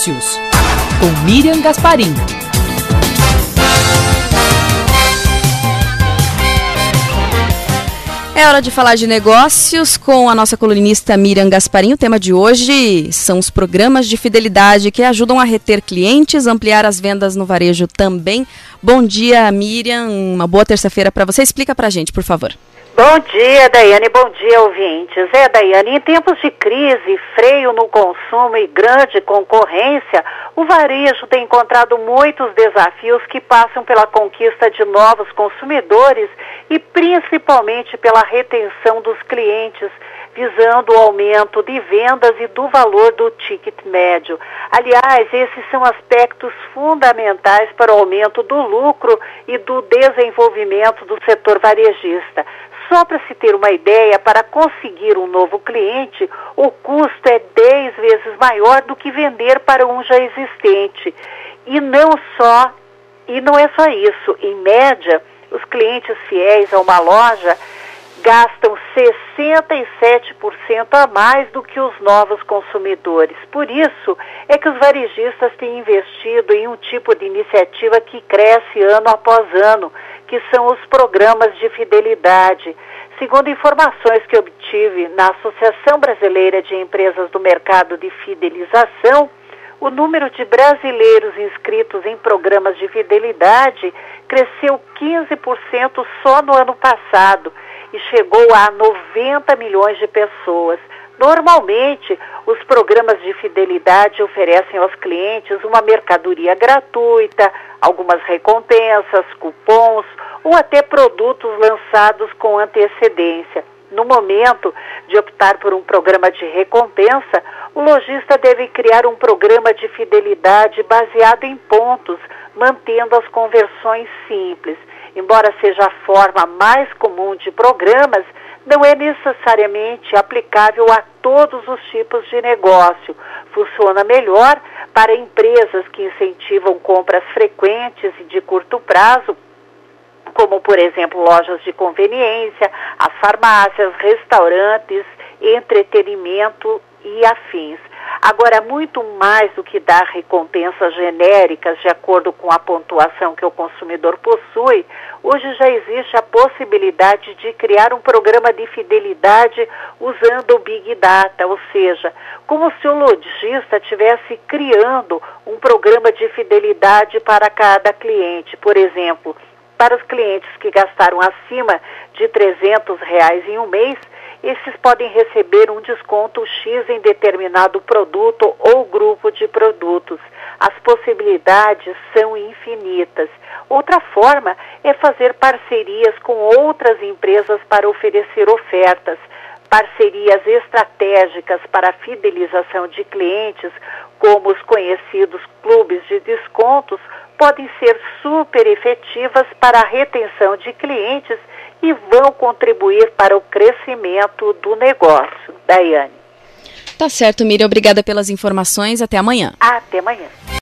Negócios, com Miriam Gasparim. É hora de falar de negócios com a nossa colunista Miriam Gasparim. O tema de hoje são os programas de fidelidade que ajudam a reter clientes, ampliar as vendas no varejo também. Bom dia, Miriam. Uma boa terça-feira para você. Explica para a gente, por favor. Bom dia, Daiane. Bom dia, ouvintes. Daiane, em tempos de crise, freio no consumo e grande concorrência, o varejo tem encontrado muitos desafios que passam pela conquista de novos consumidores e principalmente pela retenção dos clientes, visando o aumento de vendas e do valor do ticket médio. Aliás, esses são aspectos fundamentais para o aumento do lucro e do desenvolvimento do setor varejista. Só para se ter uma ideia, para conseguir um novo cliente, o custo é 10 vezes maior do que vender para um já existente. E não é só isso. Em média, os clientes fiéis a uma loja gastam 67% a mais do que os novos consumidores. Por isso é que os varejistas têm investido em um tipo de iniciativa que cresce ano após ano, que são os programas de fidelidade. Segundo informações que obtive na Associação Brasileira de Empresas do Mercado de Fidelização, o número de brasileiros inscritos em programas de fidelidade cresceu 15% só no ano passado e chegou a 90 milhões de pessoas. Normalmente, os programas de fidelidade oferecem aos clientes uma mercadoria gratuita, algumas recompensas, cupons ou até produtos lançados com antecedência. No momento de optar por um programa de recompensa, o lojista deve criar um programa de fidelidade baseado em pontos, mantendo as conversões simples. Embora seja a forma mais comum de programas, não é necessariamente aplicável a todos os tipos de negócio. Funciona melhor para empresas que incentivam compras frequentes e de curto prazo, como, por exemplo, lojas de conveniência, as farmácias, restaurantes, entretenimento e afins. Agora, muito mais do que dar recompensas genéricas de acordo com a pontuação que o consumidor possui, hoje já existe a possibilidade de criar um programa de fidelidade usando o Big Data, ou seja, como se o lojista estivesse criando um programa de fidelidade para cada cliente. Por exemplo, para os clientes que gastaram acima de R$300 em um mês, esses podem receber um desconto X em determinado produto ou grupo de produtos. As possibilidades são infinitas. Outra forma é fazer parcerias com outras empresas para oferecer ofertas. Parcerias estratégicas para a fidelização de clientes, como os conhecidos clubes de descontos, podem ser super efetivas para a retenção de clientes e vão contribuir para o crescimento do negócio. Daiane. Tá certo, Miriam. Obrigada pelas informações. Até amanhã. Até amanhã.